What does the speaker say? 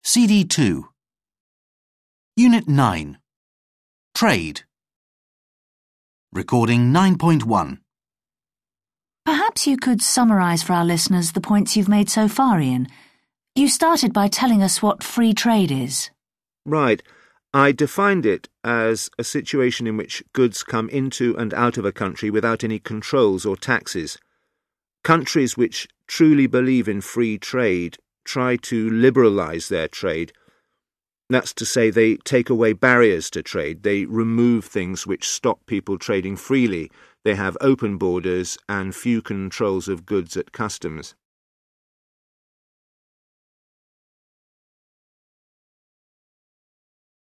CD 2. Unit 9. Trade. Recording 9.1. Perhaps you could summarise for our listeners the points you've made so far, Ian. You started by telling us what free trade is. Right. I defined it as a situation in which goods come into and out of a country without any controls or taxes. Countries which truly believe in free trade try to liberalise their trade. That's to say, they take away barriers to trade. They remove things which stop people trading freely. They have open borders and few controls of goods at customs.